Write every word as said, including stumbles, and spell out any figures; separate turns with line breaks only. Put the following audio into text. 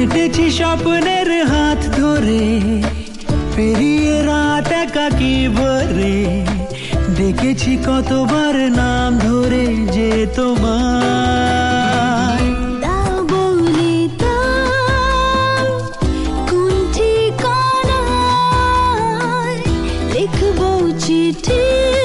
হেঁটেছি স্বপ্নের হাত ধরে, পেরিয়ে রাত একাকী ভরে, ডেকেছি কতবার নাম ধরে যে তোমার।
দাও বলে দাও কোন ঠিকানায় লিখবো চিঠি